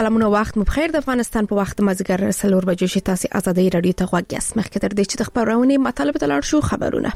سلامونه وخت مو بخیر. د افغانستان په وخت مازیګر 4 بجې شي تاسو ازادي رادیو ته غوږ یاست. مخکې تر دې چې د خبرونه مطلب ته لاړ شو خبرونه.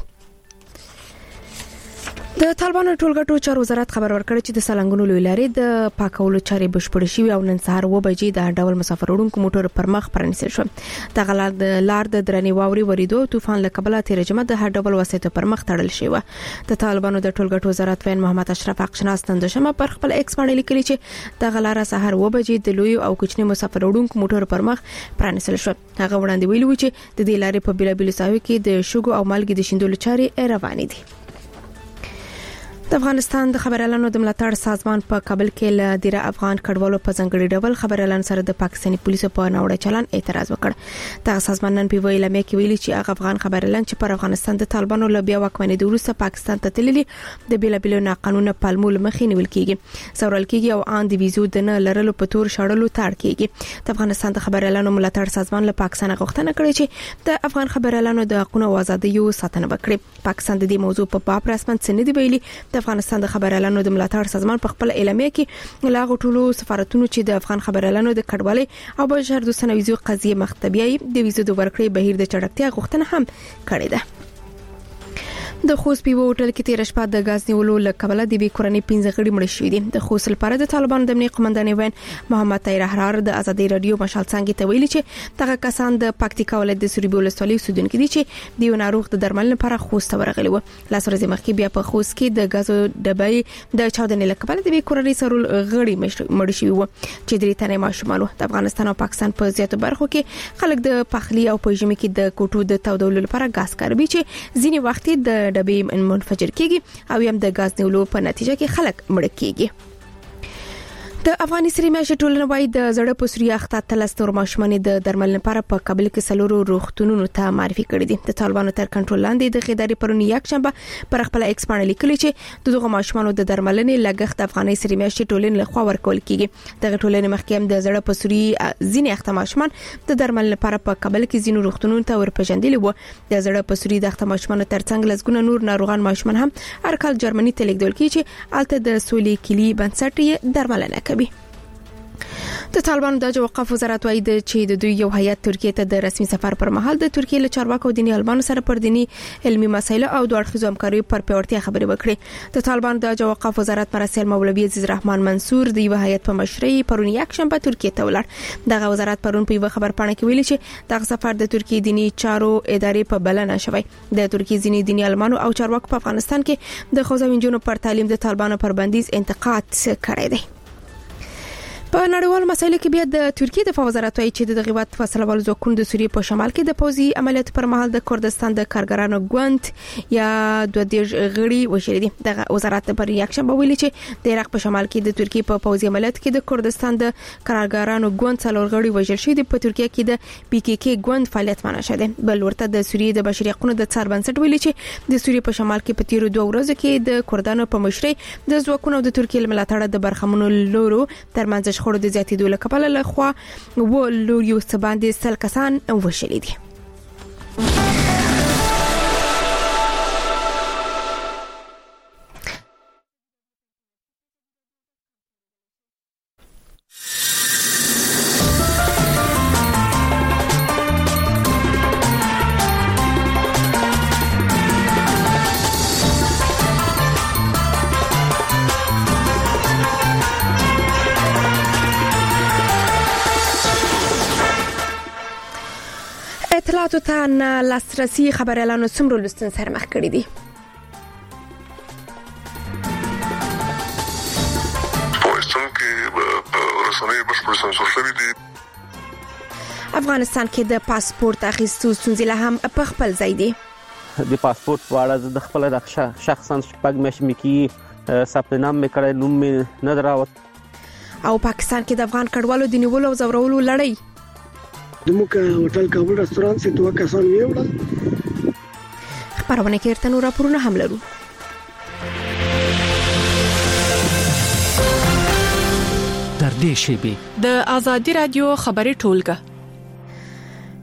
د طالبانو ټولګټو چارو وزارت خبر ورکړ چې د سالنګونو لوی لارې د پاکولو چارې بشپړ شوي او نن سهار 2 بجې د ډول مسافر وړونکو موټر پر مخ پرانیستل شو. د لار د درنې واوري وریدو طوفان له کبله تیر جمعه د هر ډول وسایطو پر مخ تړل شوی و. د طالبانو د ټولګټو وزارت وین محمد اشرف اقشناس نن د شمه پر خپل ایکس باندې لیکلی چې د لار سهار 2 بجې د لوی او کوچني مسافر وړونکو موټر پر مخ پرانیستل شو. هغه وړاندې ویلي و چې د دې لارې په بیلابیل ساحو کې د شګو او مالګې د شیندلو چارې روانې دي. د افغانستان د خبريالانو د ملاتړ سازمان په کابل کې له ډیره افغان کډوالو په ځنګړي ډول خبريالان سره د پاکستاني پولیسو په ناوړه چلن اعتراض وکړ. دا سازمان نن په ویله مې کې ویلي چې هغه افغان خبريالان چې پر افغانستان د طالبانو له بیا واکمنۍ د وروسته پاکستان ته تللي د بیلابیلو ناقانونه پالمول مخې نیول کیږي، سورل کیږي او ان د ویزو د نه لرلو په تور شړلو تاړ کیږي. د افغانستان د خبريالانو ملاتړ سازمان له پاکستان غوښتنه کړې چې د افغان خبريالانو د حقوقو او ازادیو ساتنه وکړي. پاکستان د دې موضوع په باب رسمن څه نه دی ویلي. د افغانستان د خبريالانو د ملاتړ سازمان په خپل اعلامیه کې لاغو ټولو سفارتونو چې د افغان خبريالانو د کډوالۍ او بشر دوستانه ویزو قضیه مختبیای د ویزو د ورکړې بهیر د چټکتیا غوښتنه هم کړې ده. د خوست په هوټل کې تیر شپه د غاز نیولو لکبله د بي کورنۍ 15 غړي مړ شوي دي. د خوست لپاره د طالبانو د امنیت قومندان وین محمد طاهر احرار د ازادي رادیو مشال څنګه ته ویلي چې دغه کسان د پکتیکا ولایت د سوري بولستالي سودونکو دي چې د ناروغ د درمل لپاره خوست ورغلي و. لاس ورځې مخکې بیا په خوست کې د غاز ډبای د چاودنې لکبله د بي کورنۍ سرول غړي مړ شوي و چې درې تنه ماشومان. د افغانستان او پاکستان په زیاتو برخو کې خلک د پخلی او په ژمي کې د کوټو د تودولو لپاره غاز کاروي چې ځینی وخت د ډبې منفجر کیږي او یم د غاز نیولو په نتیجه کې خلک مړ کیږي. د افغاني سری میاشتې ټولنه وايي د زړه په سوري اخته تلستور ماشومان د درمل لپاره په کابل کې سلورو روغتونونو ته معرفي کړي دي. د طالبانو تر کنټرول لاندې د خیداري پرون یک شنبه پر خپل ایکس باندې لیکلي چې دغه ماشومان د درملنې لګښت د افغاني سری میاشتې ټولنې لخوا ورکول کیږي. د ټولنې مخکې د زړه په سوري ځینې اخته ماشومان د درمل لپاره په کابل کې ځینو روغتونونو ته ورپېژندل وو. د زړه په سوري د اخته ماشومان ترڅنګ لزګونه نور ناروغان ماشومان هم هرکل جرمني ته لیکدل کیږي چې الته د سولې کلی بنسټ یې درملنه کوي. د طالبانو د وقف وزارت وايي چې د دوی یو هیئت ترکیه ته د رسمي سفر پر مهال د ترکیه له چارواکو دیني علمانو سره پر دینی علمي مسایلو او د اړخیزو همکارۍ پر پیاوړتیا خبرې وکړې. د طالبانو د وقف وزارت مرسل مولوی عزیز رحمان منصور د یو هیئت په مشرۍ پرون یک شنبه ترکیه ته ولاړ. دغه وزارت پرون په یو خبر پاڼه کې ویلي چې دغه سفر د ترکیه دینی چارو ادارې په بلنه شوی. د ترکیه ځینی دیني علمانو او چارواکو په افغانستان کې د خوځوینجونو پر تعلیم د طالبانو پر بندیز انتقاد کړی دی. په نړیوالو مسایلو کې بیا د ترکیه د وزارت وايي چې د غیبت فاصله ول ځواکونو د سوریې په شمال کې د پوځي عملیاتو پر مهال د کردستان د کارګرانو ګوند یا د دې غړي وشري دي. د وزارت پر یک شنبه ویلي چې د عراق په شمال کې د ترکیه په پوځي عملیاتو کې د کردستان د کارګرانو ګوند څلور غړي وژل شوي دي. په ترکیه کې د پی کی کی ګوند فعالیت منع شوه. بل ورته د سوریې د بشري حقوقو د څار بنسټ ویلي چې د سوریې په شمال کې په تیرو 2 ورځو کې د کردانو په مشرۍ د ځواکونو د ترکیه ملاتړ د برخمنو لورو ترمنځ شخړو د زیاتېدو کپل له خوا و لوریو سباندې سل کسان وشلي دي. اطلاعاتو ته نه لاسرسي خبريالانو څومره لستون سره مخ کړی دي. افغانستان کې د پاسپورت اخیستو ستونزې له هم په خپل ځای دي. د پاسپورت په اړه د خپل شخصا شپږ میاشتې کې ثبت نام مې کړی، نوم مې نه دراوت. او پاکستان کې د افغان کډوالو د نیولو او زورولو لړۍ دموږ هوټل کابل رستورانت سي 2 کسان ویوړل. خبرونه کې ارته نور راپورونه هم لرو. در دې شی به د ازادي رادیو خبري ټولګه په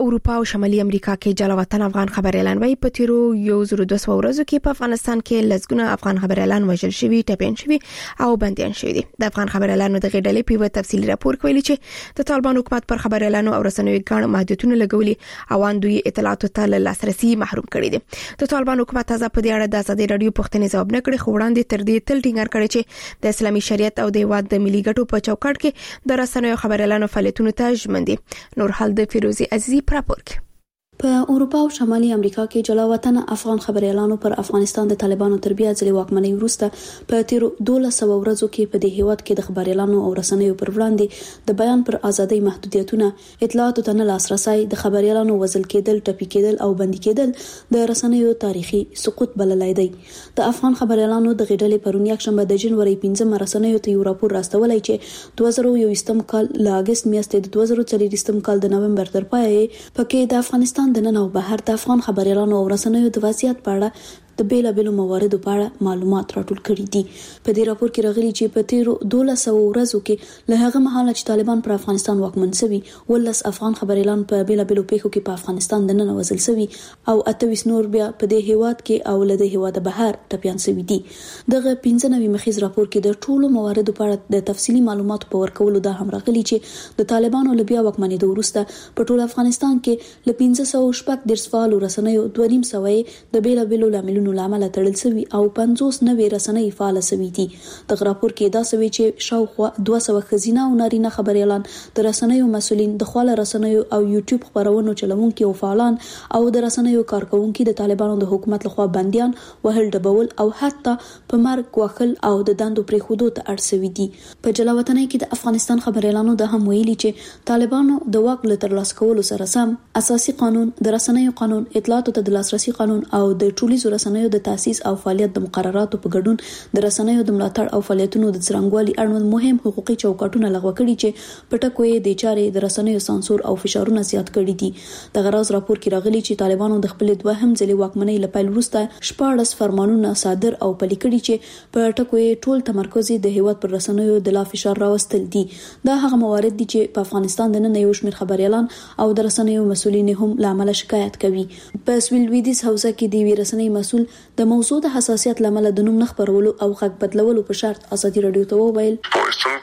اروپا او شمالي امریکا کې جلا وطن افغان خبريالان وایي په تیرو 1200 ورځو کې په افغانستان کې لږګونه افغان خبريالان وژل شوي، ټپيان شوي او بنديان شوي دي. د افغان خبريالانو د غډلې په تفصیلي راپور کې ویلي چې د طالبان حکومت پر خبريالانو او رسنیو ګڼ محدودیتونه لګولي او دوی اطلاعاتو ته لاسرسي محروم کړي دي. د طالبان حکومت تازه په دې اړه د ازادي رادیو پښتنې ځواب نه کړی، خو وړاندې تر دې تل ټینګار کړی چې د اسلامي شریعت او د هیواد د ملي ګټو په چوکاټ کې د رسنیو خبريالانو فعالیتونو ته ژمن دي. نور حال د فیروزي عزیزی راپور کې. په اروپا او شمالي امریکا کې جلا وطن افغان خبريالانو پر افغانستان د طالبانو تربیه ځلې واکمنۍ وروسته په تیرو 1200 ورځو کې په دې هیواد کې د خبريالانو او رسنیو پر وړاندې د بیان پر ازادۍ محدودیتونه، اطلاعاتو ته نه لاسرسي، د خبريالانو وژل کېدل، ټپي کېدل او بندي کېدل د رسنیو تاریخي سقوط بللای دی. د افغان خبريالانو د غډلې پرون یک شنبه د جنوري 15 رسنیو ته یو راپور راستولای چې 2021 کال ل اگست میاشتې د 2024 کال د نومبر تر پای پکې د افغانستان د نن او بهر د افغان خبريالانو او رسنیو د وضعیت په اړه د بیلابیلو مواردو په اړه معلومات راټول کړي دي. په دې راپور کې راغلي چې په تیرو 1200 ورځو کې له هغه مهاله چې طالبان پر افغانستان واکمن شوي، ولس افغان خبريالان په بیلابیلو پیښو کې په افغانستان د نن وزل شوي او 28 نور بیا په دې هیواد کې او له دې هیواد بهر ټپيان شوي دي. دغه 15 مخیز راپور کې د ټولو مواردو په اړه د تفصیلي معلوماتو په ورکولو دا هم راغلي چې د طالبانو لبیا واکمنۍ وروسته په ټول افغانستان کې له 1540 فعال رسنیو 2.5 د بیلابیلو لاملونو لامل تړل شوی او 50 نوې رسنۍ فعال شوي دي. د راپور کې دا شوی چې شاوخوا 200 خزینه او نارینه خبريالان، د رسنیو مسولین، د خواله رسنیو او یوټیوب خبرونو چلوونکي او فعالان او د رسنیو کارکونکي د طالبانو د حکومت لخوا بنديان، وهل ډبول او حتی په مرګ وکل او د دندو پرې خودو ته اړ شوي دي. په جلا وطنۍ کې د افغانستان خبريالانو د هم ویلي چې طالبانو د واک له ترلاسه کولو سره سم اساسي قانون، د رسنیو قانون، اطلاعاتو ته د لاسرسي قانون او د ټولیزو رسنیو د تاسیس او فعالیت د مقرراتو په ګډون د رسنیو د ملاتړ او فعالیتونو د څرنګوالي اړوند مهم حقوقي چوکاټونه لغوه کړي چې په ټکو یې د چارې د رسنیو سانسور او فشارونه زیات کړي دي. د غراز راپور کې راغلي چې طالبانو د خپل دوهم ځلې واکمنۍ لپاره وروسته 14 فرمانونه صادر او پلي کړي چې په ټکو یې ټول تمرکز د هیواد پر رسنیو د لا فشار راوستل دي. دا هغه موارد دي چې په افغانستان د نن یو شمېر خبريالان او د رسنیو مسولین هم لامل شکایت کوي. په سویل لویدیز حوزه کې د رسنۍ مسول د موضوع د حساسیت لامل د نوم نخبرولو او غږ بدلولو په شرط ازادي رادیو ته وویل پاکستان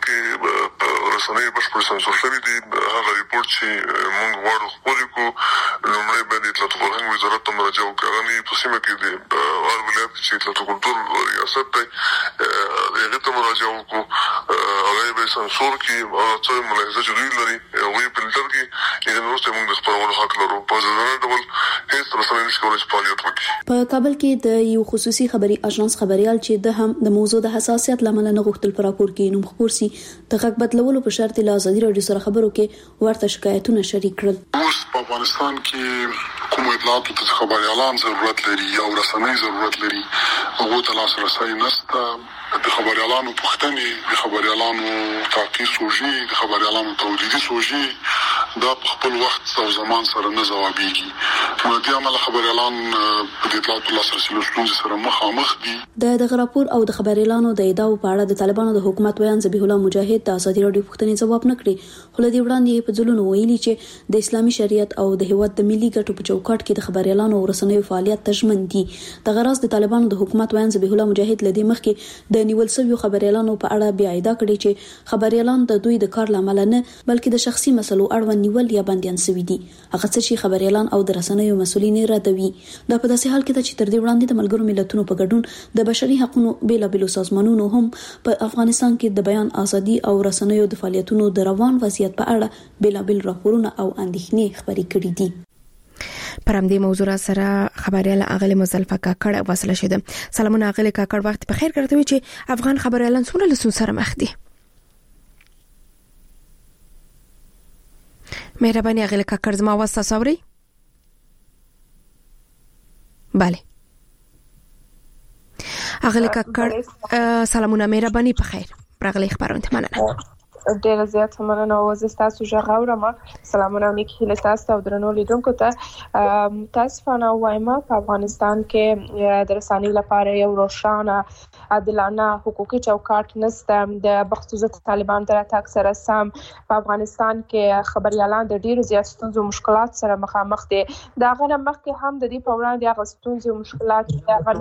کې رسنۍ بشپړ سانسور شوی دی. هغه ریپورت چې موږ غواړو خپل کو لومړی باندې اطلاعات او فرهنګ وزارت ته مراجعه وکړي په سیمه کې د هر ولایت چې اطلاعات او کلتور ریاست دی هغه ته مراجعه وکړو هغه به سانسور کې او څه ملاحظه چې دوی لري هغه په فلټر کې د نورسته موږ د خبرولو حق لرو. په ځانګړي ډول هیڅ رسنۍ نشي کولای چې فعالیت وکړي. په کابل کې د یو خصوصي خبري اژانس خبريال چې د هم د موضوع د حساسیت لامل نه غوښتل پر راپور کې نوم خبر سي د حق بدلولو په شرط له ازادي رادیو سره خبرو کې ورته شکایتونه شریک کړل. اوس په افغانستان کې کوم اطلاعات ته خبريالان ضرورت لري او رسنۍ ضرورت لري هغه ته لاسرسي نشته. د خبريالانو پښتني، د خبريالانو تحقیق سوژي، د خبريالانو تولیدي سوژي دا په خپل وخت او زمان سره نه ځوابيږي. نو د عمل خبريالان په دې اطلاعاتو لاسرسي لوستونکو سره مخامخ دي. د راپور او د خبريالانو د ادعاو په اړه د طالبانو د حکومت بیان ذبیح الله مجاهد د ازادي رادیو پښتنې ځواب نه کړی، خو له دې وړاندې په ځلونو ویلي چې د اسلامي شریعت او د هیواد د ملي ګټو په چوکاټ کې د خبريالانو او رسنیو فعالیت تضمین دي. د غراز د طالبانو د حکومت بیان ذبیح الله مجاهد له دې مخکې د نیول شویو خبريالانو په اړه بیا ادعا کړې چې خبريالان د دوی د کار لامل نه بلکې د شخصي مسلو اړوند نیول یا بنديان شوي دي. هغه څه چې خبريالان او د رسنیو مسولین ردوي. دا په داسې حال کې چې تر دې وړاندې د ملګرو ملتونو په ګډون د بشري حقوقو بیلابیلو سازمانونو هم په افغانستان کې د بیان ازادي او رسنیو د فعالیتونو د روان وضعیت په اړه بیلابیل راپورونه او اندېښنې خبرې کړې دي. پر همدې موضوع سره خبريال اغلی مزلفه کاکړ وصله شوه. سلامونه اغلی کاکړ، وخت په خیر ګرځوي چې افغان خبريالان څومره لسون سره مخ دي. مهرباني اغلی کاکړ زما आवाज تاسو اورئ؟ bale اغلی کاکړ سلامونه، مهرباني په خیر راغلی خبرونه مننه. ډېر زیات مننه او زه تاسو ژغورم. سلامونه نیک هیله تاسو او درنو لیدونکو ته. تاسفانه وایم په افغانستان کې د رسنۍ لپاره یو روښانه عادلانه حقوقي چوکاټ نشته. د بخصوص طالبان تر اتاک سره سم په افغانستان کې خبريالان د ډېرو زیات ستونزو مشکلات سره مخامخ دي. دا غره مخکې هم د دې په وړاندې هغه ستونزو مشکلات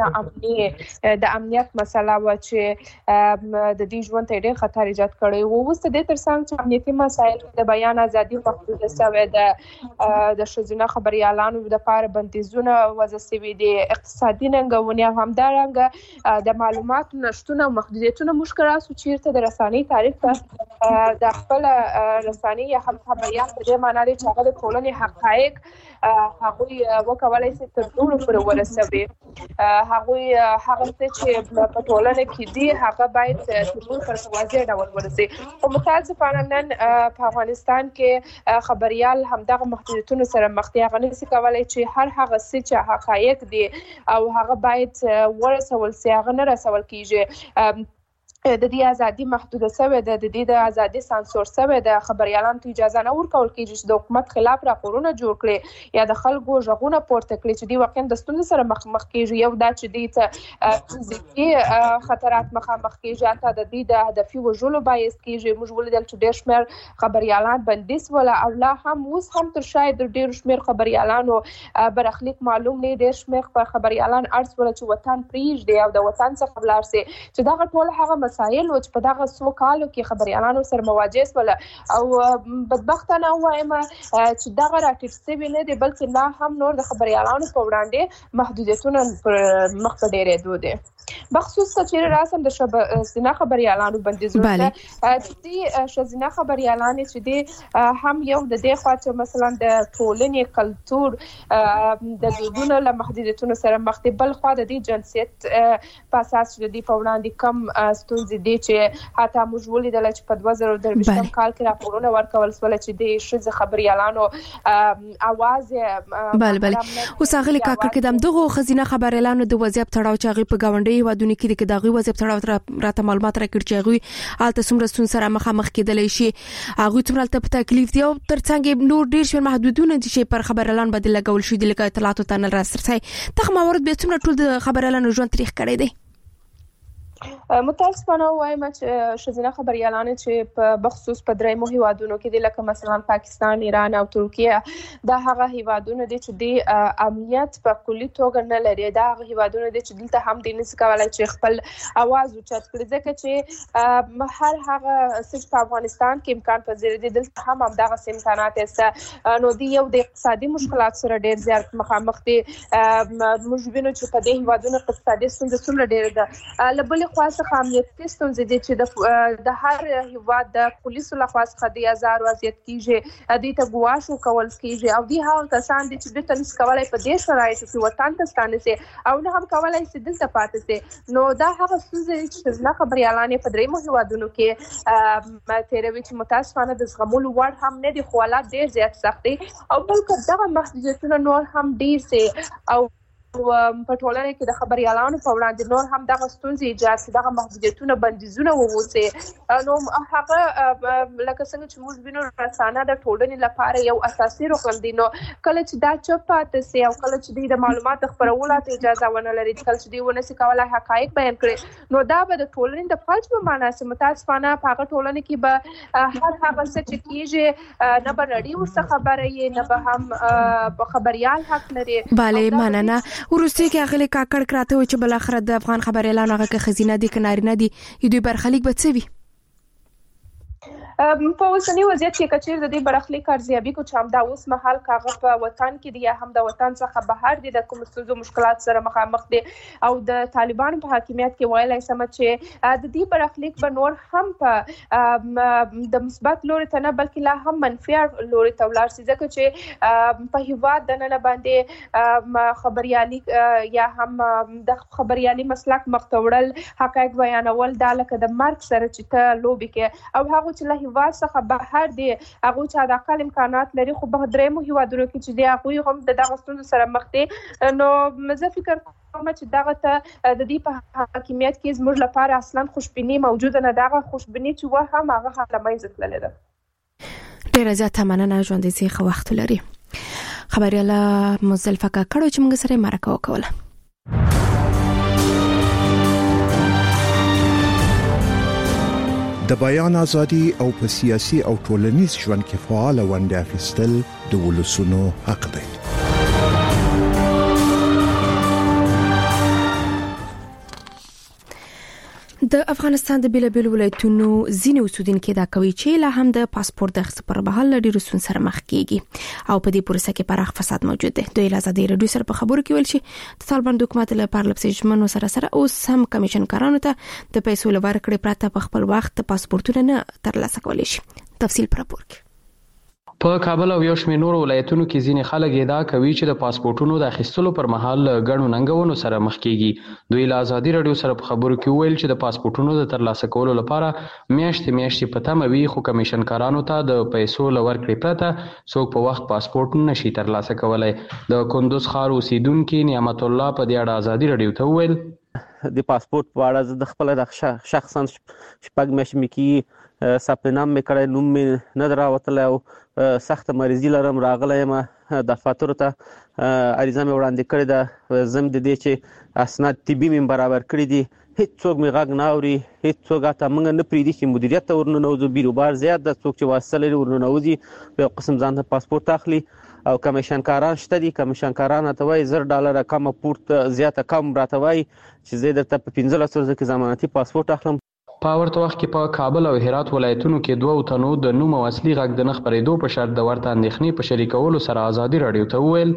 د امنیت مسله و چې د دې ژوند ته ډېر خطر ایجاد کړی و. اوس د دې ترڅنګ چې امنیتي مسایل د بیان ازادي محدوده شوې ده، د ښځینه خبريالانو لپاره بندیزونه وضع شوي دي، اقتصادي ننګونې او همدارنګه د معلوماتو نشتون او محدودیتونه مشکلات چیرته د رسنۍ تاریخ ته د خپل رسنۍ یا هم خبريال په دې معنی چې هغه د ټولنې حقایق هغه وکولای شي تر ټولو پورې ورسوي. هغه څه چې په ټولنه کې دي هغه باید تر ټولو پر واضح ډول ورسي. او متاسفانه نن په افغانستان کې خبريال همدغه محدودیتونو سره مخ دي. هغه نشي کولای چې هر هغه څه چې حقایق دي او هغه باید ورسول شي هغه نه رسول کیږي. د دې ازادي محدوده شوې ده، د دې د ازادي سانسور شوې ده. خبريالانو ته اجازه نه ورکول کیږي چې د حکومت خلاف راپورونه جوړ کړي یا د خلکو ژغونه پورته کړي چې دوی واقعا د ستونزې سره مخ کیږي. یو دا چې دوی ته فزیکي خطرات مخامخ کیږي، حتی د دې د هدفي وژلو باعث کیږي. موږ ولیدل چې ډېر شمېر خبريالان بندیز ولا او لا هم اوس هم تر شاید ډېر شمېر خبريالانو برخلیک معلوم نه. ډېر شمېر په خبريالان ارز ولا چې وطن پریږدي او د وطن څخه ولاړ شي چې دا ټول هغه مسایل چې په دغه څو کالو کې خبريالانو سره مواجه شول او بدبختانه وایم چې دغه راټیټ شوی نه دی، بلکې لا هم نور د خبريالانو په وړاندې محدودیتونه مخ په ډېرېدو دي. بخصوص چې راسم د ښځینه خبريالانو بندیزونه چې ښځینه خبريالان چې دي هم یو د دې خوا چې مثلا د ټولنې کلتور د دودونو له محدودیتونو سره مخ دي، بل خوا د دې جنسیت په اساس چې د په وړاندې کم ستونزې دي چې حتی موږ ولیدل چې په 2023 کال کې راپورونه ورکول شول چې د ښځو خبريالانو اواز بله اوس هغه کاکړ کې دغه ښځینه خبريالانو د وضعیت تړاو چې هغه په گاونډي ودونه کې د دغه وضعیت تړاو راته معلومات راکړي چې هغه الته څومره ستونزې سره مخامخ کېدلی شي، هغه څومره ته تکلیف دی او ترڅنګ نور ډیر شمېر محدودونه دي چې پر خبريالان باندې لګول شي د لکه اطلاعاتو تنل راسترسي. دغه موارد به څومره ټول د خبريالانو ژوند تاریخ کړی دی. متاسفانه وایم چې ښځینه خبريالان چې په بخصوص په درېیمو هیوادونو کې دي لکه مثلا پاکستان، ایران او ترکیه، دا هغه هیوادونه دي چې د امنیت په کلي توګه نه لري. دا هغه هیوادونه دي چې دلته هم د نس کولای چې خپل اواز اوچت کړي، ځکه چې هر هغه څه په افغانستان کې امکان پذیر دي دلته هم دغه امکانات شته. نو دی یو د اقتصادي مشکلات سره ډېر زیات مخامخ دي. موږ وینو چې په دې هیوادونو اقتصادي ستونزې څومره ډېرې ده. لبل خاصه امنیتي ستونزې دي چې د هر هیواد د پولیسو لخوا څخه د هزار وضعیت کیږي، د ته ګواښ کول کیږي او دی هغه کسان دي چې د تنس کولای په دې شرایطو کې وطن ته ستانه سي او نه هم کولای شي دلته پاتې سي. نو دا هغه ستونزې چې نه خبريالان په درېیمو هیوادونو کې تیروي چې متاسفانه د زغمولو وړ هم نه دي، خو حالات ډېر زیات سخت دي او بلکې دغه محدودیتونه نور هم ډېر سي او په ټولنه کې د خبريالانو په وړاندې نور هم دغه ستونزې ایجاد شي، دغه محدودیتونه بندیزونه ووسي. نو هغه لکه څنګه چې موږ وینو رسانه د ټولنې لپاره یو اساسي رکن دی. نو کله چې دا چوپ پاتې سي او کله چې د معلوماتو خپرولو ته اجازه ونه لري، کله چې دوی ونه سي کولای حقایق بیان کړي، نو دا به د ټولنې د فلج په معنا سي. متاسفانه په هغه ټولنه کې به هر هغه څه چې کیږي نه به نړۍ ورڅخه خبره یې نه به هم خبريال حق لري. bale مننه. ورسته کې هغه کاکړ کراته و چې بل اخر د افغان خبريالانو هغه که خزینه دي کنارینه دي دوی برخلیک به څه وي. په اوسنی وضعیت کې کچیر د دې برخلیک ارزیابي کو چې هم دا اوس مهال کاغه په وطن کې دی یا هم د وطن څخه بهر دي د کوم ستونزو مشکلات سره مخامخ دي او د طالبانو په حاکمیت کې ویلای سم چې د دې برخلیک به نور هم په د مثبت لوري ته نه بلکې لا هم منفي لوري ته ولاړ شي، ځکه چې په هیواد د نه باندې خبريالي یا هم د خبريالي مسلک مختوړل حقایق بیانول دا لکه د مرګ سره چې ته لوبي کې او هغه چې هیواد څخه بهر دي هغه چې د اقل امکانات لري خو به درېیمو هیوادونو کې چې دی هغه هم د دغه ستونزو سره مخ دي. نو زه فکر کوم چې دغه ته د دې په حاکمیت کې زموږ لپاره اصلا خوشبینی موجوده نه دغه خوشبینی چې و هم هغه لمنځه تللې ده. ډیره زیاته مننه ژوندې سي خو وخت لري. خبرياله مزدلفه کړو چې موږ سره مرکه وکوله. د بیان ازادي او په سیاسي او ټولنیز ژوند کې فعال ونډه اخیستل د ولسونو حق دی. د افغانستان د بیلابیل ولایتونو ځینې اوسیدونکو دا کوي چې لا هم د پاسپورت د اخیستلو پر مهال ډېر رسون سره مخ کیږي او په دې پروسه کې پراخ فساد موجود دی. دوی له ازادي رادیو سره په خبرو کې ویل چې د طالبان حکومت له پارلمان ژمنو سره اوس هم کمیشن کارانو ته د پیسو لپاره کړي پراته په خپل وخت پاسپورتونه نه ترلاسه کولی شي. تفصیل پر راپور کې. په کابل او یو شمېر نور ولایتونو کې ځینې خلک ادعا کوي چې د پاسپورتونو د اخیستلو پر مهال غنو ننګونو سره مخ کیږي. دوی له ازادي رادیو سره په خبرو کې ویل چې د پاسپورتونو د ترلاسه کولو لپاره میاشتې په تمه وي، خو کمیشن کارانو ته د پیسو لور کړی پرته څوک په وخت پاسپورت نشي ترلاسه کولای. د کندوز ښار اوسیدونکو نعمت الله په دې اړه ازادي رادیو ته ویل د پاسپورت په اړه د خپل شخصا شپږ میاشتې کې ثبت نام مې کړی، نوم مې نه راوتلی او سخت مریضي لرم. راغلی یم دفاترو ته عریضه مې وړاندې کړې ده، زم د دې چې اسناد طبي مې برابر کړي دي، هیڅوک مې غږ نه اوري، هیڅوک حتی موږ نه پرېږدي چې مدیریت ته ورننوځو. بیروبار زیات ده، څوک چې واسطه لري ورننوځي په یو قسم ځان ته پاسپورت اخلي او کمیشن کاران شته دي. کمیشن کاران ته وایي $10 کم پورت زیاته کم راته وایي چې زه درته په 15 ورځو کې ضمانتي پاسپورت اخلم. په ورته وخت کې په کابل او هرات ولایتونو کې 2 تنو د نوم او اصلي غږ د نه خپرېدو په شرط د ورته اندېښنې په شریکولو سره ازادي رادیو ته وویل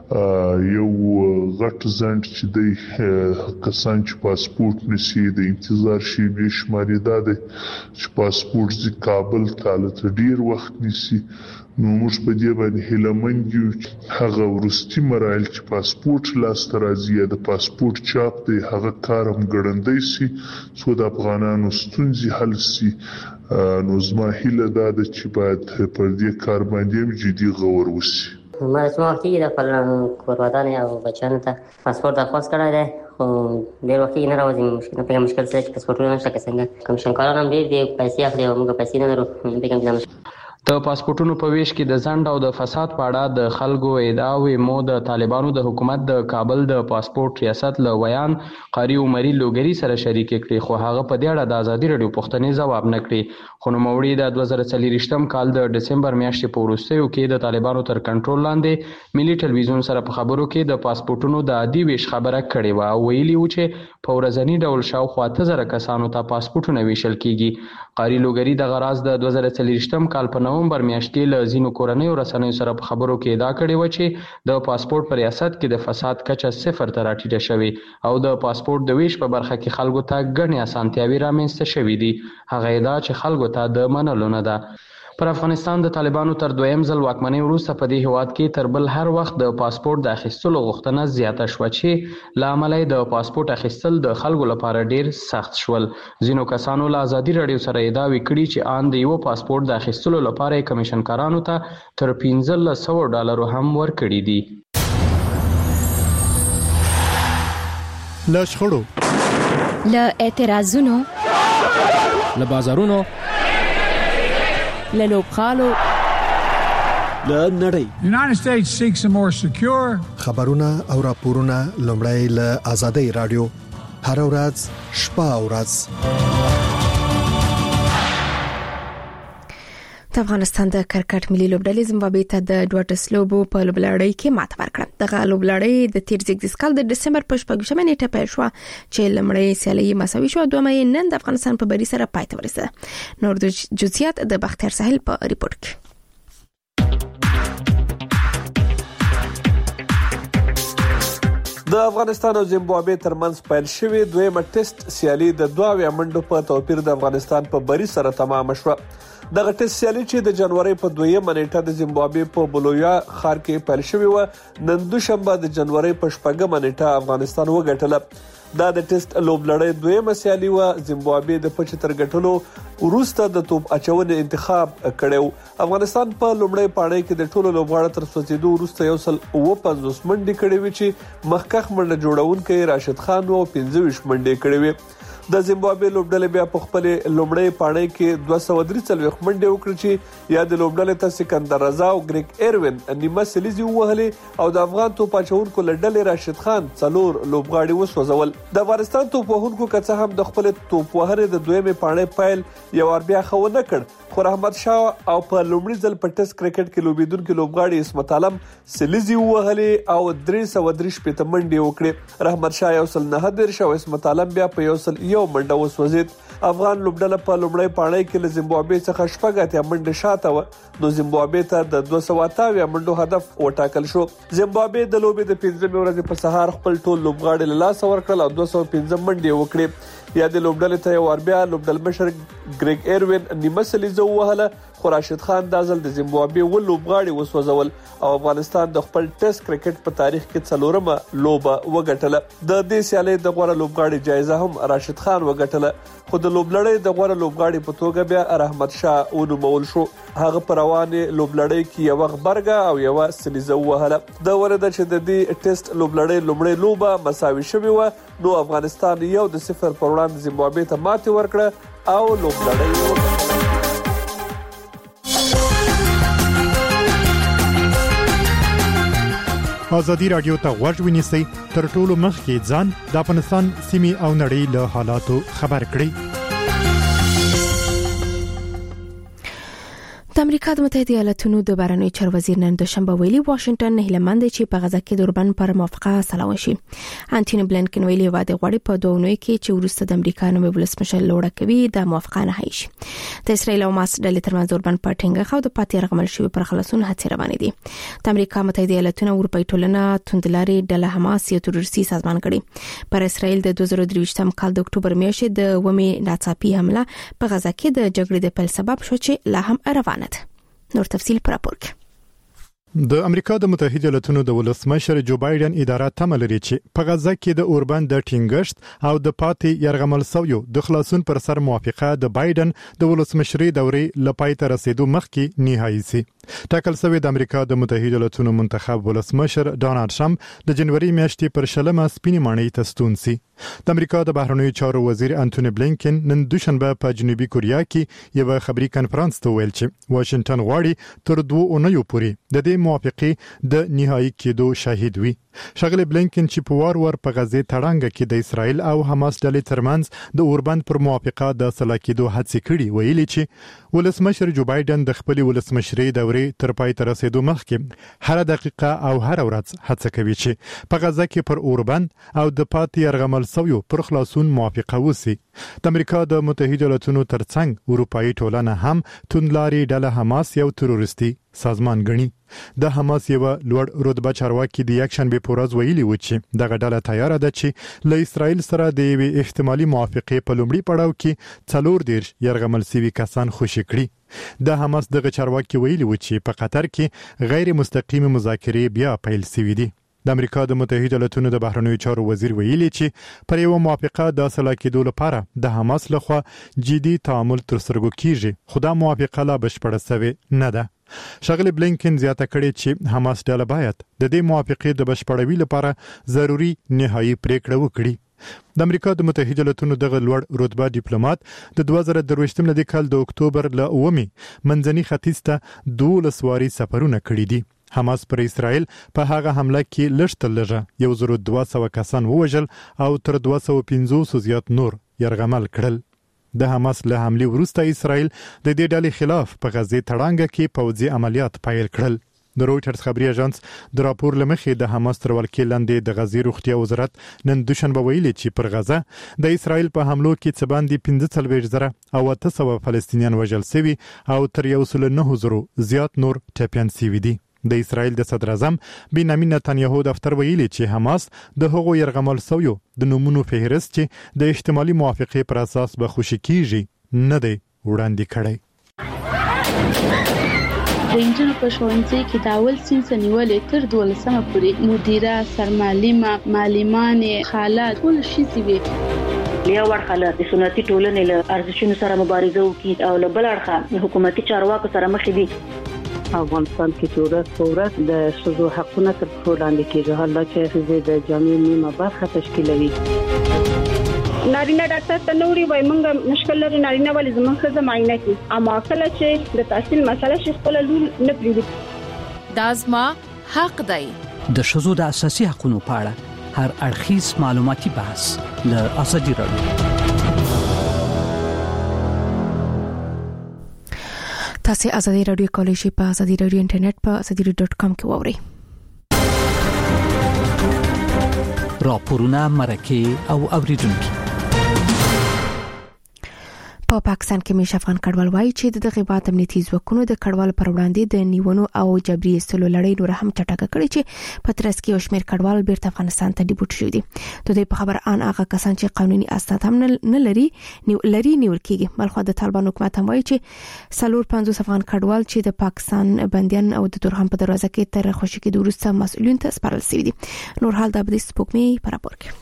یو غټ ځنډ چې د کسان چې پاسپورت نشي د انتظار شي به شماري ده چې پاسپورت د کابل ته ډیر وخت نشي. نو موږ په دې باندې هیلمند یو هغه ورستي مراحل چې پاسپورت لاسته راځي د پاسپورت چاپ دی هغه کارم ګړندی سي څو د افغانانو ستونزې حل سي. نو زما هیله ده چې باید پر دې کار باندې جدي غور وشي. ما څو وخت کې د خپل کورودانې او بچانو ته پاسپورت درخواست کړی دی، خو ډېر وخت نه راوځي. مشکل څه چې پاسپورتونه نشته، که څنګه کمیشن کاران هم ډېر دي، پیسې اخلي او موږ پیسې نه لرو. د پاسپورتونو په ویش کې د ځنډ او د فساد په اړه د خلکو ادعاوې مو د طالبانو د حکومت د کابل د پاسپورت ریاست له ویان قاری عمري لوګری سره شریک کړي، خو هغه په دې اړه د ازادي رادیو پوښتنې ځواب نه کړي. خو نوموړي د 2024 کال د ډسمبر میاشتې په وروستیو کې د طالبانو تر کنټرول لاندې ملي ټلویزیون سره په خبرو کې د پاسپورتونو د عادي ویش خبره کړې و او ویلي و چې په ورځنی ډول شاوخوا 8000 کسانو ته پاسپورتونه ویشل کیږي. قاری لوګری د غراز د 2024 کال په نومبر میاشت کې له ځینو کورنیو رسنیو سره په خبرو کې ادعا کړې و چې د پاسپورت په ریاست کې د فساد کچه 0 ته راټیټه شوې او د پاسپورت د ویش په برخه کې خلکو ته ګڼې اسانتیاوې رامنځته شوې دي. هغه ادعا چې خلکو ته د منلو نه ده. پر افغانستان د طالبانو تر دویم ځل واکمنۍ وروسته په دې هیواد کې تر بل هر وخت د پاسپورت د اخیستلو غوښتنه زیاته شوه چې له امله د پاسپورت اخیستل د خلکو لپاره ډیر سخت شول. ځینو کسانو له ازادي رادیو سره ادعاوې کړي چې ان د یو پاسپورت د اخیستلو لپاره کمیشن کارانو ته تر $1500 هم ورکړي دي. له شخړو، له اعتراضونو، له بازارونو، له لوبغالو، له نړۍ. United States seeks a more secure. خبرونه او راپورونه لومړی له ازادي رادیو هر ورځ شپه او ورځ. د افغانستان د کرکټ ملي لوبډلې زمبابوې ته د 2 لوبو په لوبلړۍ کې ماته ورکړه. دغه لوبلړۍ د تیر زیږدیز کال د ډسمبر په 14 نیټه پیل شو چې لومړی سیالي مساوي شو، دومره نن د افغانستان په بری سره پای ته ورسېده. نور د جزئیات د بختیار ساحل په ریپورت کې. د افغانستان او زیمبابوې ترمنځ پیل شوی دویمه ټیسټ سیالي د 2 منډو په توپیر د افغانستان په بری سره تمام شوه. دغه ټیسټ سیالي چې د جنوري په 2 نیټه د زیمبابوې په بولویا ښار کې پیل شوې و، نن دوشنبه د جنوري په 4 نیټه افغانستان وګټله. دا د ټیسټ لوبلړۍ دویمه سیالي و. زیمبابوې د 75 ګټلو وروسته د توپ اچونې انتخاب کړو. افغانستان په لومړی پاړۍ کې د ټولو لوبغاړو تر سوځېدو وروسته 150 منډې کړې وې چې مخکخ منډه جوړونکي راشد خان او 25 منډې کړې وې. د زیمبابوې لوبډلې بیا په خپل لومړی پاړۍ کې 243 منډې وکړې چې یا د لوبډلې ته سکندر رضا او ګریګ ایروین نیمه سلیزي وهلې او د افغان توپ اچونکو لړډلې راشد خان 4 لوبغاړي وسوځول. د افغانستان توپ وهونکو کڅه هم د خپل توپ وهرې د دویمه پاړۍ پیل یو ور بیا خو نه کړ، خو رحمت شاه او په لومړي ځل په ټیسټ کرکټ کې لوبیدونکو لوبغاړي اسمت عالم سلیزي وهلې او 333 منډې وکړې. رحمت شاه یو سل 9 او اسمت عالم بیا په یو سل منډه وسوځید. افغان لوبډله په لومړی پاړۍ کې له زیمبابوې څخه 14 منډه شاته و، نو زیمبابوې ته د 228 منډو هدف وټاکل شو. زیمبابوې د لوبې د 15 ورځې په سهار خپل ټول لوبغاړي له لاس ورکړل او 215 منډې وکړې. یا د لوبډلې ته یو ور بیا لوبډل مشر ګریګ ایروین نیمه سلیزه وهله، خو راشد خان د ځل د زیمبابوې ول لوبغاړي وسوځول او افغانستان د خپل ټیسټ کرکټ په تاریخ کې 4مه لوبه وګټله. د دې سیالۍ د غوړه لوبغاړي جایزه هم راشد خان وګټله، خو د لوبلړۍ د غوړه لوبغاړي په توګه بیا رحمت شاه ونومول شو. هغه په روانه لوبلړۍ کې یو غبرګه او یو سلیزه وهله. د ورده چې د دې ټیسټ لوبلړۍ لومړی لوبه مساوي شوې و، نو افغانستان 1-0 پر وړاندې زیمبابوې ته ماتې ورکړه او لوبلړۍ وګټله. ازادي رادیو ته غوږ ونیسئ، تر ټولو مخکې ځان د افغانستان سیمې او نړۍ له حالاتو خبر کړئ. د امریکا د متحده ایالاتونو د بهرنیو چارو وزیر نن دوشنبه ویلي واشنگټن نه هیلمند چې په غزا کې د اوربان پر موافقه سلام شي. انټونی بلنکن ویلي واده غوړي په دوه نوي کې چې ورسته د امریکا نومي ولسمشر لوړه کوي د موافقه نه هیڅ. د اسرایل او حماس ډلې ترمنځ اوربان په ټینګه خو د پاتې رغمل شوی پر خلاصون هڅې روانې دي. د امریکا متحده ایالاتونو اروپאי ټولنه توندلاري ډله حماس یو تروریستي سازمان کړي. پر اسرایل د 2023 کال د اکتوبر میاشتې د ومي ناڅاپي حمله په غزا کې د جګړې د پیل سبب شو چې لا هم روانه ده. نور تفصيل پر راپور کې. د امریکا د متحده ایالاتونو د ولسمشر جو بایدن اداره تمه لري چې په غزا کې د اوربان د ټینګښت او د پاتې يرغمل سویو د خلاصون پر سر موافقه د بایدن د ولسمشري دورې لپاره تر رسیدو مخکې نهایی سي. ټاکل شوی د امریکا د متحده ایالاتونو منتخب ولسمشر ډونالد ټرمپ د جنوري میاشتې پر شلمه سپینې ماڼۍ ته ستون سي. د امریکا د بهرنیو چارو وزیر انټونی بلنکن نن دوشنبه په جنوبي کوریا کې یو خبري کانفرنس ته ویل چې واشنگټن غواړي تر 2 اونیو پورې د دې موافقه د نهایی کېدو شاهد وي. شغله بلنکن چې په وار په غزې تړانګه کې د اسرایل او حماس ډلې ترمنځ د اوربند پر موافقه د سلاکېدو هڅې کړې ویلي چې ولسمشر جو بایدن د خپل ولسمشري دورې تر پای ته رسیدو مخکې هر دقیقه او هر ورځ هڅه کوي چې په غزا کې پر اوربند او د پاتې يرغمل سویو پر خلاصون موافقه وسی. د امریکا د متحده ایالاتونو ترڅنګ اروپאי ټولنه هم توندلاري ډله حماس یو تروریستي سازمان ګڼي. د حماس یو لوړ رتبه چارواکي د یک شنبه په ورځ ویلي و چې دغه ډله تیار ده چې له اسرایل سره د یو احتمالي موافقه په لومړي پړاو کې 40 يرغمل سوي کسان خوشي کړي. د حماس دغه چارواکي ویلي و چې په قطر کې غیر مستقیم مذاکرې بیا پیل شوې دي. د امریکا د متحده ایالاتونو د بهرنیو چارو وزیر ویلي چې پر یو موافقه د سلاکېدو لپاره د حماس لخوا جدي تعامل تر سترګو کیږي، خو دا موافقه لا بشپړه شوې نه ده. شغله بلنکن زیاته کړې چې حماس ډله باید د دې موافقې د بشپړوي لپاره ضروری نهایی پریکړه وکړي. د امریکا د متحده ایالاتونو دغه لوړ رتبه ډیپلوماټ د 2023 کال د اکتوبر ل 9 منځني ختیځ ته 12 واري سفرونه کړي دي. حماس پر اسرائیل په هغه حمله کې لږ تر 1200 کسان ووژل او تر 250 زیات نور يرغمل کړل. د حماس له حمله وروسته اسرائیل د دې ډلې خلاف په غزې تړانګه کې پوځي عملیات پیل کړل. د رويټرز خبري اژانس د راپور لمخې د حماس تر ولکې لاندې د غزې روغتیا وزارت نن دوشنبه ویلي چې پر غزه د اسرائیل په حملو کې څه باندې 15,000 او 800 فلسطینیان وژل شوي او تر 109,000 زیات نور ټپيان شوي دي. د اسرائیل د صدر اعظم بنیامین نتنیاهو دفتر ویلي چې حماس د هغو يرغمل سویو د نمونو فهرست چې د احتمالي موافقه پر اساس به خوشی کیږي نه دی وړاندې کړی. د انجنونو په ښوونځي کې د اول صنف نیولې تر 12مه پورې مدیره، سرمعلمه، معلمانې، خالات ټول شي وي. یو ورخاله د سنتي ټولنې له ارزښتونو سره مبارزه وکړي او له بل اړخه حکومتي چارواکو سره مخ دي. افغانستان کې چې ورځ په ورځ د ښځو حقونه تر پښو لاندې کېږي، حالا چې ښځې د جامعې نیمه برخه تشکیلوي. نارینه ډاکټر ته نوري وای مونږ مشکل لري نارینه ولې زموږ ښځه معاینه کوي، اما کله چې د تحصیل مسله شي خپل لور نه پریږدي. دا زما حق دی. د ښځو د اساسي حقوقو په اړه هر اړخیز معلوماتي بحث له ازادي راډیو. تاسو ازادي راډیو کولای شئ په ازادي راډیو انټرنیټ په azadi.com کې واورئ. راپورونه، مرکه او اوریدونکو. په پاکستان کې مېش افغان کډوال وایي چې د غیبات امنیتي ځواکونو د کډوال پر وړاندې د نیونو او جبري استلو لړۍ نور هم چټکه کړې چې په ترڅ کې یو شمېر کډوال بیرته افغانستان ته ډیپورټ شوي دي. د دې په خبر ان هغه کسان چې قانوني اسناد هم نه لري نیول کېږي. بلخو د طالبان حکومت هم وایي چې 450 افغان کډوال چې د پاکستان بنديان او د تورخم په دروازه کې تر خوشي کې د وروسته مسؤلین ته سپارل شوي دي. نور حال د ابدي سپوږمۍ پر راپور کې.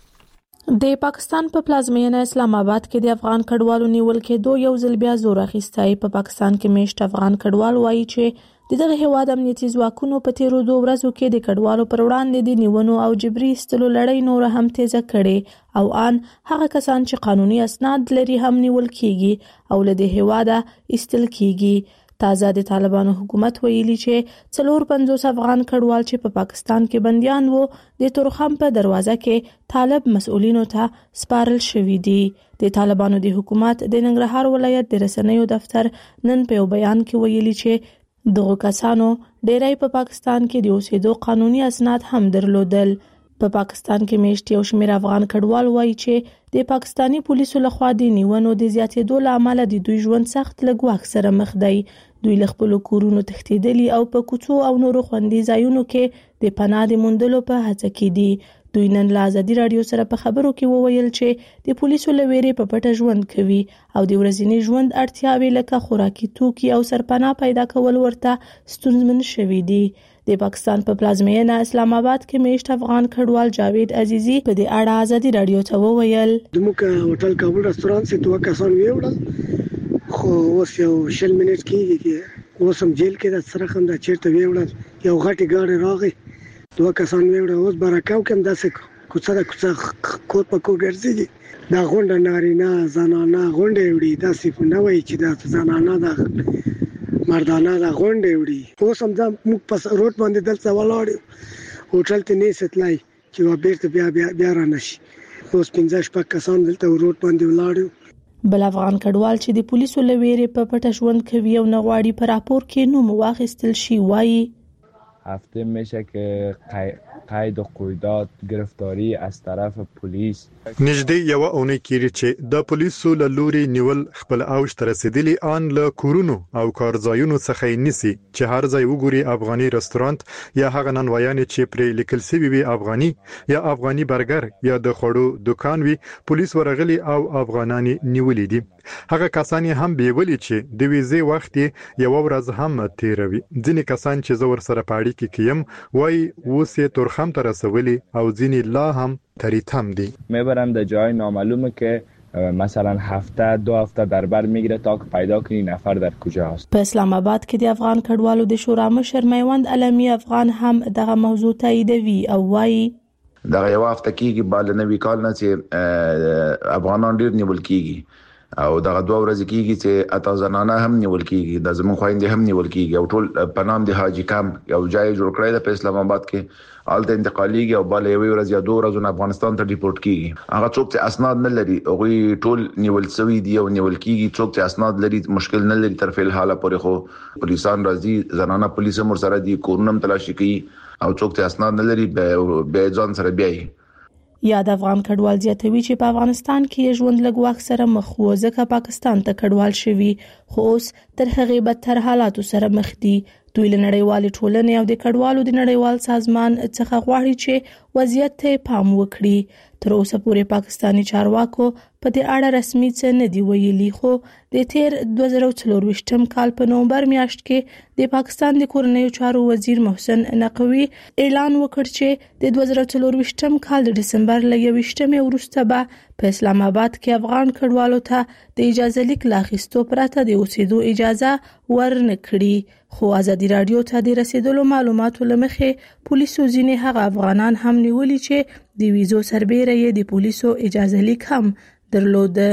د پاکستان په پلازمینه اسلام آباد کې د افغان کډوالو نیول کېدو یو ځل بیا زور اخیستی. په پاکستان کې میشت افغان کډوال وایي چې دغه هیواد امنیتي ځواکونو په تیرو 2 ورځو کې د کډوالو پر وړاندې د نیونو او جبري استلو لړۍ نور هم تیزه کړې او ان هغه کسان چې قانوني اسناد لري هم نیول کیږي او له دې هیواده استل کیږي. تازه د طالبانو حکومت ویلي چې 450 افغان کډوال چې په پاکستان کې بنديان وو د تورخم په دروازه کې طالب مسؤلینو ته سپارل شوي دي. د طالبانو د حکومت د ننګرهار ولایت د رسنیو دفتر نن په بیان کې ویلي چې دغه کسانو ډېری په پاکستان کې د اوسېدو قانوني اسناد هم درلودل. په پاکستان کې میشت یو شمېر افغان کډوال وایي چې د پاکستانی پولیسو لخوا د نیونو د زیاتېدو لامل د دوی ژوند سخت لګواک سره مخ دی. دوی له خپل کورونو تښتېدلي او په کوڅو او نورو خوندي ځایونو کې د پناه د موندلو په هڅه کې دي. دوی نن له ازادي راډیو سره په خبرو کې وویل چې د پولیسو له ویرې په پټه ژوند کوي او د ورځني ژوند اړتیاوې لکه خوراکي توکي او سرپناه پیدا کول ورته ستونزمن شوي دي. د پاکستان په پلازمینه اسلام آباد کې میشت افغان کډوال جاوید عزیزی په دې اړه ازادي راډیو ته وویل دموږ هوټل کابل رستوران سي دوه کسان ویوړل خو اوس یو 20 منټ کېږي اوس هم جیل کې د سره خم د چیرته ویوړل یو غټي ګاډي راغی دوه کسان ویوړل اوس برکاو کوم داسې کوڅه کور په کور ګرځي دا غونډه نارینه زنانه غونډه وړي داسې نه وایي چې دا زنانه ده مردانه دا غونډه وړي اوس هم دا موږ په روډ باندې دلته ولاړو هوټل ته نه ستلای چې بیرته بیا را نشي اوس 15 کسان دلته روډ باندې ولاړو. بل افغان کډوال چې د پولیسو له ویرې په پټه ژوند کوي او نغواړي په راپور کې نوم واخیستل شي وایي هفته میشه که قید و قیودات گرفتاری از طرف پلیس نږدې یو اونۍ کېږي چې د پولیسو له لوري نیول خپل اوج ته رسیدلی ان له کورونو او کارځایونو څخه یې نیسي چې هر ځای وګوري افغاني رستورانت یا هغه نانوایانې چې پرې لیکل شوی وي افغاني یا افغاني برګر یا د خوړو دکان وي پولیس ورغلي او افغانانی نیولې دي. هغه کسان هم بیولي چې د ویزې وخت یو ورځ هم تیروي. ځینې کسان چې زور سره پاړي کې کیم وای وسه تورخم ته رسولي او ځینې لا هم تریتم دي. میبرم در جای معلومه که مثلا دو هفته در بر میگیره تا که پیدا کنی نفر در کجا هست. په اسلام آباد کې د افغان کډوالو د شورا مشر میوند علمی افغان هم دغه موضوع تاییدوي او وایي دغه یو هفته کېږي بل نوې کال نه چې افغانان ډیر نیول کېږي او دغه 2 ورځې کېږي چې اته زنانه هم نیول کېږي د زمون خويندې هم نیول کېږي او ټول په نام د حاجی کمپ یو ځای جوړ کړی د اسلام آباد کې آلته انتقالیږي او بل یو ورځ یا 2 ورځې افغانستان ته ډیپورټ کېږي. هغه څوک چې اسناد نه لري هغه ټول نیول شوی دی او نیول کېږي. څوک چې اسناد لري مشکل نه لري تر فعل حاله پورې خو پولیسان راځي زنانه پولیس هم سره دي کورونم تلاشي کوي او څوک چې اسناد نه لري به ځان سره بیاي. یا د افغان کډوال زیاتوي چې په افغانستان کې ژوند لګواک سره مخ وو ځکه پاکستان ته کډوال شوي خو اوس تر هغه بدتر حالاتو سره مخ دي. دوی له نړیوال ټولنې او د کډوالو د نړیوال سازمان څخه غواړي چې وضعیت ته پام وکړي. تر اوسه پورې پاکستانی چارواکو په دې اړه رسمي څه نه دی ویلي، خو د تیر 2024 کال په نومبر میاشت کې د پاکستان د کورنیو چارو وزیر محسن نقوی اعلان وکړ چې د 2024 کال د دسمبر ل 21 وروسته به په اسلام آباد کې افغان کډوالو ته د اجازه لیک لاخستو پرته د اوسېدو اجازه ورنکړي. خو ازادي رادیو ته د رسیدلو معلوماتو لمخې پولیسو ځینې هغه افغانان هم نیولي چې د ویزو سربېره یې د پولیسو اجازه لیک هم درلوده.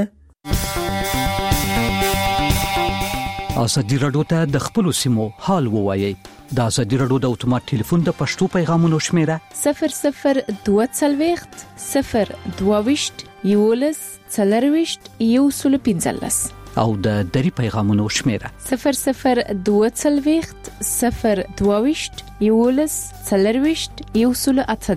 ازادي رادیو ته د خپل سیمو حال ووایي. د ازادي رادیو د اتومات ټلیفون د پښتو پیغامونو شمیره 0022 022 یولس 40 115 او د دری پیغامونو شمیره 0022 022 یولس 40 118.